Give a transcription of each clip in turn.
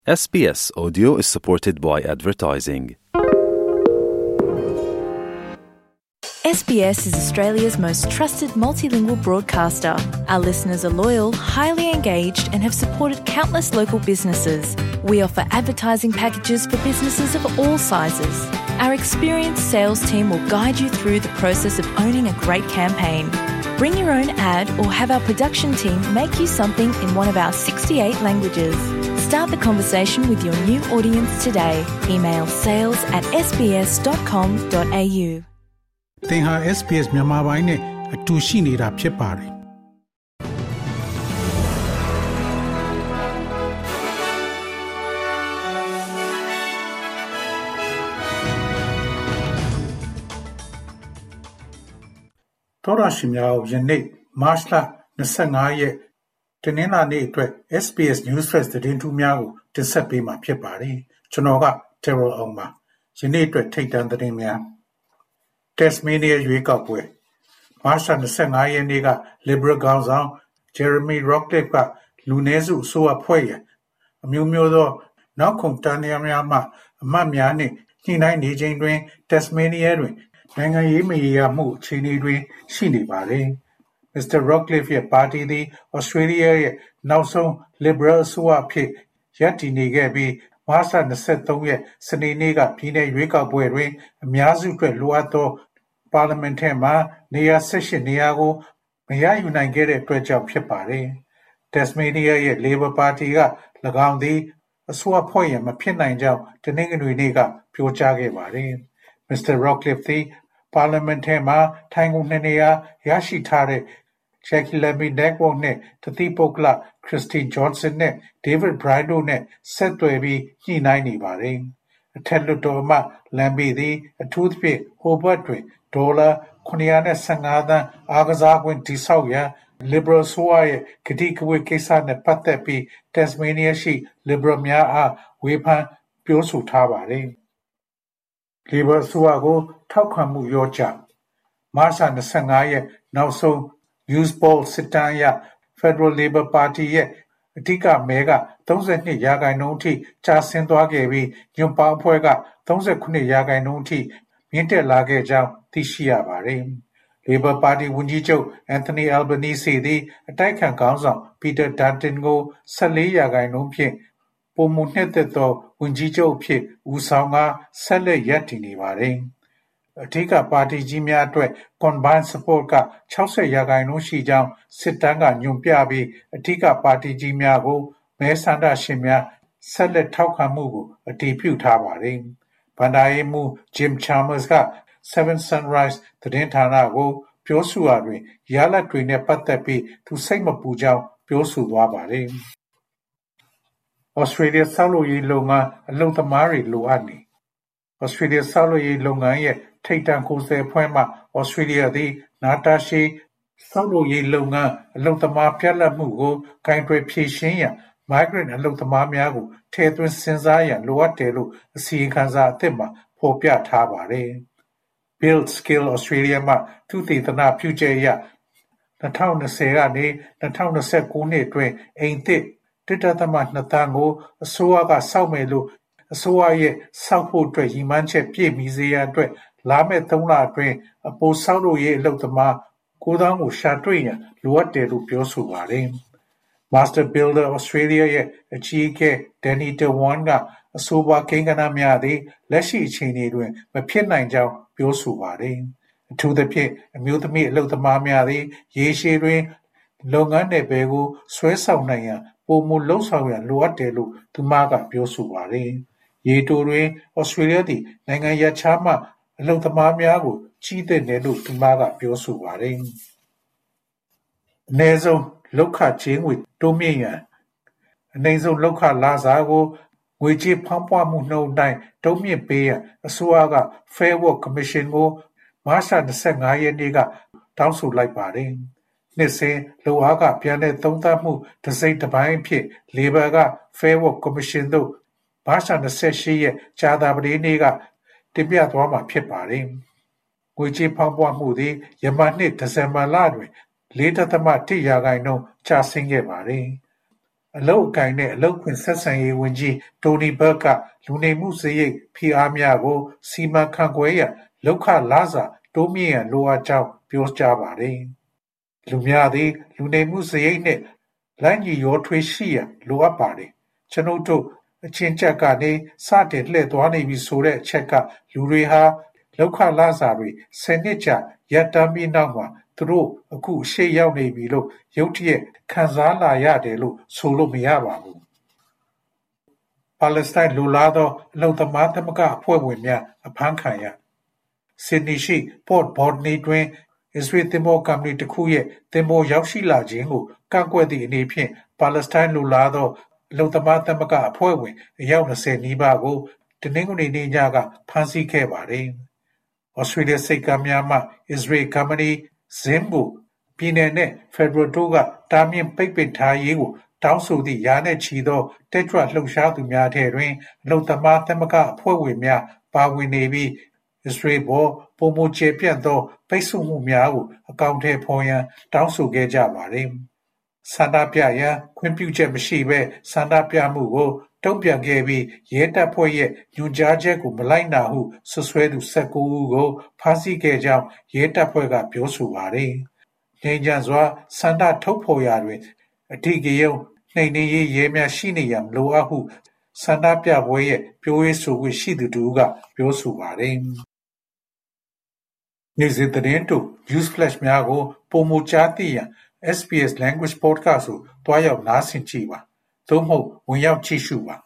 SBS Audio is supported by advertising. SBS is Australia's most trusted multilingual broadcaster. Our listeners are loyal, highly engaged, and have supported countless local businesses. We offer advertising packages for businesses of all sizes. Our experienced sales team will guide you through the process of owning a great campaign. Bring your own ad or have our production team make you something in one of our 68 languages. Start the conversation with your new audience today. Email sales@sbs.com.au. သင်ဟာ SBS မြန်မာပိုင်းနဲ့အတူရှိနေတာဖြစ်ပါတယ်။သောရရှိများယနေ့မတ်လ25ရက်တနင်္လာနေ့အတွက် SBS News Flash သတင်းထူးများကိုတင်ဆက်ပေးမှာဖြစ်ပါတယ်။ကျွန်တော်က Terrell အောင်ပါ။ယနေ့အတွက်ထိပ်တန်းသတင်းများTasmania ရွေးကောက်ပွဲမတ်လ25ရက်နေ့က Liberal ခေါင်းဆောင် Jeremy Rockliff ကလူနည်းစုအစိုးရဖွဲ့ရန်အမျိုးမျိုးသောနောက်ခုံတန်းများမှအမတ်များနှင့်ညှိနှိုင်းနေချိန်တွင် Tasmania တွင်နိုင်ငံရေးမရေရာမှုအခြေအနေတွင်ရှိနေပါသည်။ Mr. Rockliff ရဲ့ပါတီသည် Australia ရဲ့နောက်ဆုံး Liberal အစိုးရအဖြစ်ရပ်တည်နေခဲ့ပြီးမတ်လ23ရက်စနေနေ့ကပြည်내ရွေးကောက်ပွဲတွင်အများစုအတွက်လိုအပ်သောပါလီမန်ထဲမှနေရာ18နေရာကိုမရယူနိုင်ခဲ့တဲ့အတွက်ကြောင့်ဖြစ်ပါတယ်။ Tasmania ရဲ့ Labor ပါတီက၎င်းသည်အစိုးရဖွဲ့ရန်မဖြစ်နိုင်ကြောင်းတနင်္ဂနွေနေ့ကပြောကြားခဲ့ပါတယ်။ Mr. Rockliff သည်ပါလီမန်ထဲမှထိုင်ခုံ2နေရာရရှိထားတဲ့Jackie Lambie-Knabworth နဲ့တသီးပုဂ္ဂလ Christine Johnson နဲ့ David Bryant တို့နဲ့ဆက်သွယ်ပြီးညှိနှိုင်းနေပါတယ်။အထက်လွှတ်တော်အမတ် Lambie သည်အထူးသဖြင့် Hobart တွင်ဒေါ်လာ915သန်းအားကစားကွင်းတည်ဆောက်ရန် Liberal အစိုးရရဲ့ကတိကဝတ်ကိစ္စနဲ့ပတ်သက်ပြီး Tasmania ရှိ Liberal များအားဝေဖန်ပြောဆိုထားပါတယ်။ Labor အစိုးရကိုထောက်ခံမှုလျော့ကျမတ်လ25ရက်နောက်ဆုံးNewspoll စစ်တမ်းအရ Federal Labor Party ရဲ့အဓိကမဲက32%အထိကျဆင်းသွားခဲ့ပြီးညွန့်ပေါင်းအဖွဲ့က39%အထိမြင့်တက်လာခဲ့ကြောင်းသိရှိရပါတယ်။ Labor Party ဝန်ကြီးချုပ် Anthony Albanese သည်အတိုက်အခံခေါင်းဆောင် Peter Dutton ကို14%ဖြင့်ပိုမိုနှစ်သက်သောဝန်ကြီးချုပ်အဖြစ်ဦးဆောင်ကာဆက်လက်ရပ်တည်နေပါတယ်။အဓိကပါတီကြီးများအတွက် Combined Support က60%ရှိကြောင်းစစ်တမ်းကညွှန်ပြပြီးအဓိကပါတီကြီးများကိုမဲဆန္ဒရှင်များဆက်လက်ထောက်ခံမှုကိုအတည်ပြုထားပါတယ်။ဘဏ္ဍာရေးမှူး Jim Chalmers က Seven Sunrise သတင်းဌာနကိုပြောဆိုရာတွင်ရလဒ်တွေနဲ့ပတ်သက်ပြီးသူစိတ်မပူကြောင်းပြောဆိုသွားပါတယ်။ Australia ဆောက်လုပ်ရေးလုပ်ငန်းအလုပ်သမားတွေလိုအပ်နေAustralia ဆောက်လုပ်ရေးလုပ်ငန်းရဲ့ထိပ်တန်းကိုယ်စားအဖွဲ့မှ Australia သည်နာတာရှည်ဆောက်လုပ်ရေးလုပ်ငန်းအလုပ်သမားပြတ်လတ်မှုကိုကင်တွယ်ဖြေရှင်းရန် Migrant အလုပ်သမားများကိုထည့်သွင်းစဉ်းစားရန်လိုအပ်တယ်လို့အစီရင်ခံစာအသစ်မှာဖော်ပြထားပါတယ်။ Build Skill Australia မှသုတေသနပြုချက်အရ2020ကနေ2029နှစ်အတွင်းအိမ်သစ် 1.2 သန်းကိုအစိုးရကစောက်မယ်လို့အစိုးရရဲ့စောက်ဖို့အတွက်ရည်မှန်းချက်ပြည့်မီစေရန်အတွက်လာမယ့်3လအတွင်းအပိုဆောက်လုပ်ရေးအလုပ်သမား9,000ကိုရှာတွေ့ရန်လိုအပ်တယ်လို့ပြောဆိုပါတယ်။ Master Builder Australia ရဲ့အကြီးအကဲ Danny DeWan ကအဆိုပါကိန်းဂဏန်းများသည်လက်ရှိအခြေအနေတွင်မဖြစ်နိုင်ကြောင်းပြောဆိုပါတယ်။အထူးသဖြင့်အမျိုးသမီးအလုပ်သမားများသည်ရေရှည်တွင်လုပ်ငန်းနယ်ပယ်ကိုဆွဲဆောင်နိုင်ရန်ပိုမိုလှုံ့ဆော်ရန်လိုအပ်တယ်လို့သူမကပြောဆိုပါတယ်။ရေတိုတွင် Australia သည်နိုင်ငံရပ်ခြားမှအလုပ်သမားများကိုကြီးသင့်တယ်လို့သူမကပြောဆိုပါတယ်။အနည်းဆုံးလောက်ခကြေးငွေတိုးမြင့်ရန်အနည်းဆုံးလောက်ခလစာကိုငွေကြေးဖောင်းပွမှုနှုန်းအတိုင်းတိုးမြင့်ပေးရန်အစိုးရက Fair Work Commission ကိုမတ်လ25ရက်နေ့ကတောင်းဆိုလိုက်ပါတယ်။နှစ်စဉ်လိုအားကပြန်လည်သုံးသပ်မှုတစ်စိတ်တစ်ပိုင်းအဖြစ် Labor က Fair Work Commission သို့မတ်လ28ရက်ကြာသပတေးနေ့ကတင်ပြသွားမှာဖြစ်ပါတယ်။ငွေကြေးဖောင်းပွမှုသည်ယမန်နှစ်ဒီဇင်ဘာလတွင်4.1%ကျဆင်းခဲ့ပါတယ်အလောက်အကိုင်နဲ့အလောက်ခွင့်ဆက်ဆံရေးဝန်ကြီးတိုနီဘတ်ကလူနေမှုစရိတ်ဖိအားများကိုစီမံခန့်ခွဲရန်လောက်ခလစာတိုးမြင့်ရန်လိုအပ်ကြောင်းပြောကြားပါတယ်။လူများသည်လူနေမှုစရိတ်နှင့်လိုက်ညီရောထွေးရှိရန်လိုအပ်ပါတယ်။ကျွန်ုပ်တို့အချင်းချက်ကနေစတင်လှည့်သွားနေပြီဆိုတဲ့အချက်ကလူတွေဟာလောက်ခလစာတွေ10နှစ်ကြာရပ်တမ်းပြီးနောက်မှာသူတို့အခုရှေ့ရောက်နေပြီလို့ရုတ်တရက်ခံစားလာရတယ်လို့ဆိုလို့မရပါဘူး။ပါလက်စတိုင်းလူလာသောအလုံသမားသမဂ္ဂအဖွဲ့ဝင်များအဖမ်းခံရဆစ်ဒနီရှိ Port Botany တွင်အစ္စရေးသင်္ဘောကုမ္ပဏီတစ်ခုရဲ့သင်္ဘောရောက်ရှိလာခြင်းကိုကန့်ကွက်သည့်အနေဖြင့်ပါလက်စတိုင်းလူလာသောအလုံသမားသမဂ္ဂအဖွဲ့ဝင်အယောက်20နီးပါးကိုတနင်္ဂနွေနေ့ညကဖမ်းဆီးခဲ့ပါတယ်။ဩစတြေးလျဆိပ်ကမ်းများမှအစ္စရေးကုမ္ပဏီZIM ကိုပြည်နယ်နဲ့ဖက်ဒရယ်တို့ကတားမြစ်ပိတ်ပင်ထားရေးကိုတောင်းဆိုသည့်ရာနဲ့ချီသောတက်ကြွလှုပ်ရှားသူများထဲတွင်အလုံသမားသမဂ္ဂအဖွဲ့ဝင်များပါဝင်နေပြီးအစ္စရေးပေါ်ပိုမိုကျယ်ပြန့်သောပိတ်ဆို့မှုများကိုအကောင်အထည်ဖော်ရန်တောင်းဆိုခဲ့ကြပါသည်။ဆန္ဒပြရန်ခွင့်ပြုချက်မရှိဘဲဆန္ဒပြမှုကိုတုံ့ပြန်ခဲ့ပြီးရဲတပ်ဖွဲ့ရဲ့ညွှန်ကြားချက်ကိုမလိုက်နာဟုဆွဆွဲသူ19ဦးကိုဖမ်းဆီးခဲ့ကြောင်းရဲတပ်ဖွဲ့ကပြောဆိုပါတယ်။ငြိမ်းချမ်းစွာဆန္ဒထုတ်ဖော်ရာတွင်အဓိကရုဏ်းနှိမ်နင်းရေးရဲများရှိနေရန်မလိုအပ်ဟုဆန္ဒပြပွဲရဲ့ပြောရေးဆိုခွင့်ရှိသူတစ်ဦးကပြောဆိုပါတယ်။နေ့စဉ်သတင်းတို့ News Flash များကိုပိုမိုကြားသိရန် SBS Language Podcast ကိုတွားရောက်နားဆင်ကြည့်ပါ။သို့မဟုတ်ဝင်ရောက်ကြည့်ရှုပါ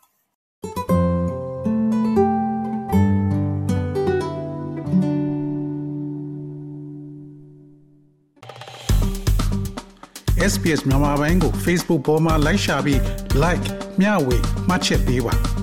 ။ SBS မြန်မာပိုင်းကို Facebook ပေါ်မှာ like ရှာပြီး like မျှဝေမှတ်ချက်ပေးပါ